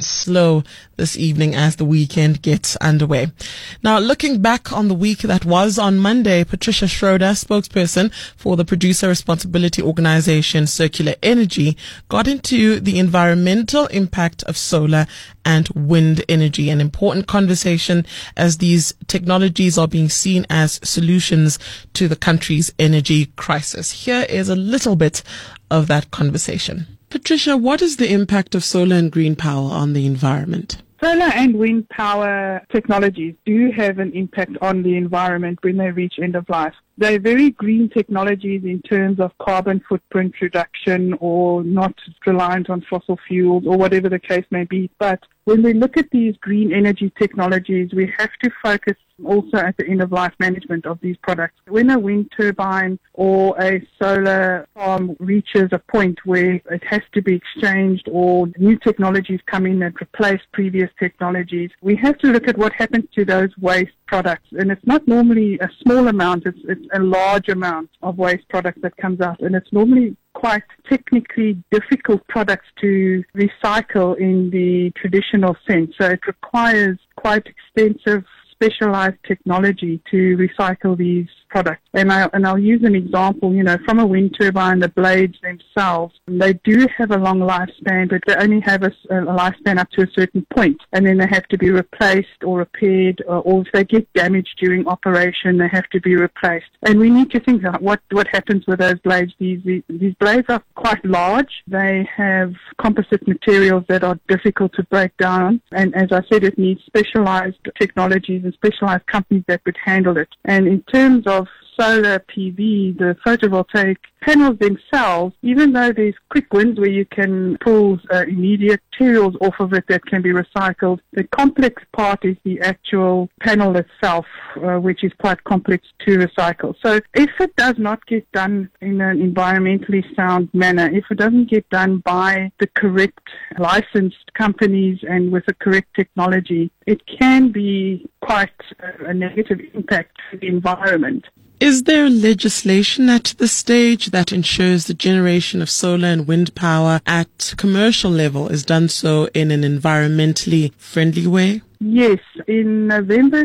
and slow this evening as the weekend gets underway. Now, looking back on the week that was on Monday, Patricia Schroeder, spokesperson for the producer responsibility organization Circular Energy, got into the environmental impact of solar and wind energy, an important conversation as these technologies are being seen as solutions to the country's energy crisis. Here is a little bit of that conversation. Patricia, what is the impact of solar and green power on the environment? Solar and wind power technologies do have an impact on the environment when they reach end of life. They're very green technologies in terms of carbon footprint reduction or not reliant on fossil fuels or whatever the case may be. But when we look at these green energy technologies, we have to focus also at the end of life management of these products. When a wind turbine or a solar farm reaches a point where it has to be exchanged or new technologies come in that replace previous technologies, we have to look at what happens to those waste products. And it's not normally a small amount, it's a large amount of waste products that comes out. And it's normally quite technically difficult products to recycle in the traditional sense. So it requires quite extensive specialized technology to recycle these products. And I'll use an example, from a wind turbine, the blades themselves, they do have a long lifespan, but they only have a lifespan up to a certain point, and then they have to be replaced or repaired, or if they get damaged during operation, they have to be replaced. And we need to think about what happens with those blades. These blades are quite large. They have composite materials that are difficult to break down, and as I said, it needs specialized technologies and specialized companies that would handle it. And in terms of solar PV, the photovoltaic panels themselves, even though there's quick wins where you can pull immediate materials off of it that can be recycled, the complex part is the actual panel itself, which is quite complex to recycle. So if it does not get done in an environmentally sound manner, if it doesn't get done by the correct licensed companies and with the correct technology, it can be quite a negative impact to the environment. Is there legislation at this stage that ensures the generation of solar and wind power at commercial level is done so in an environmentally friendly way? Yes. In November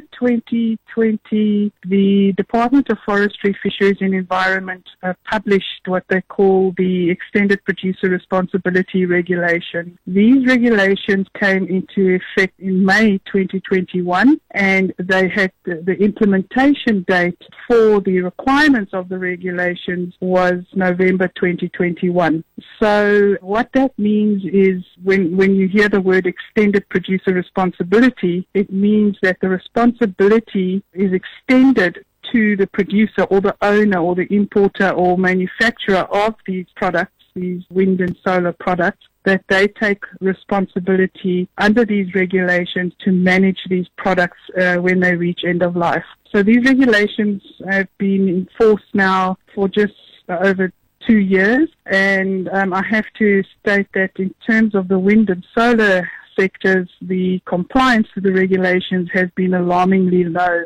2020, the Department of Forestry, Fisheries and Environment published what they call the Extended Producer Responsibility Regulation. These regulations came into effect in May 2021, and they had the implementation date for the requirements of the regulations was November 2021. So what that means is when you hear the word extended producer responsibility, it means that the responsibility is extended to the producer or the owner or the importer or manufacturer of these products, these wind and solar products, that they take responsibility under these regulations to manage these products when they reach end of life. So these regulations have been enforced now for just over 2 years, and I have to state that in terms of the wind and solar sectors, the compliance to the regulations has been alarmingly low.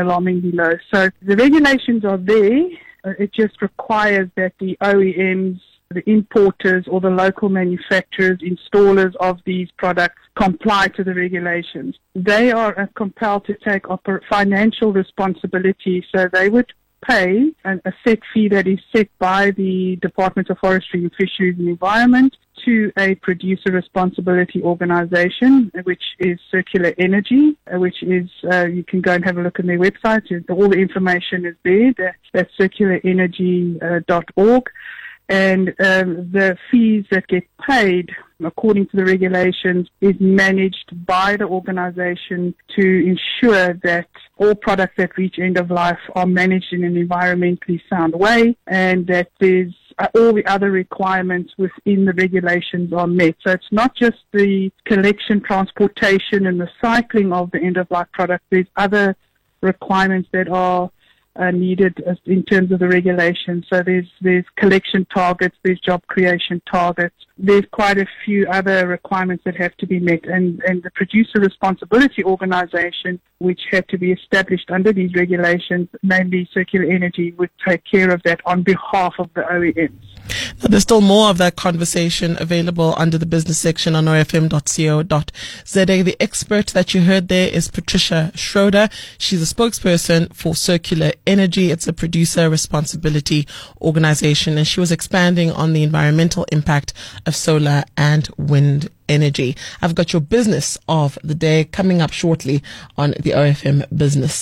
So the regulations are there. It just requires that the OEMs, the importers or the local manufacturers, installers of these products comply to the regulations. They are compelled to take financial responsibility, so they would pay a set fee that is set by the Department of Forestry and Fisheries and Environment to a producer responsibility organization, which is Circular Energy, which is, you can go and have a look on their website. All the information is there. That's circularenergy.org. And the fees that get paid according to the regulations is managed by the organization to ensure that all products that reach end of life are managed in an environmentally sound way, and that there's all the other requirements within the regulations are met. So it's not just the collection, transportation and recycling of the end of life product. There's other requirements that are needed in terms of the regulations. So there's collection targets, there's job creation targets. There's quite a few other requirements that have to be met, and the producer responsibility organization, which had to be established under these regulations, namely Circular Energy, would take care of that on behalf of the OEMs. Now, there's still more of that conversation available under the business section on OFM.co.za. The expert that you heard there is Patricia Schroeder. She's a spokesperson for Circular Energy. It's a producer responsibility organization, and she was expanding on the environmental impact of solar and wind energy. I've got your business of the day coming up shortly on the OFM Business.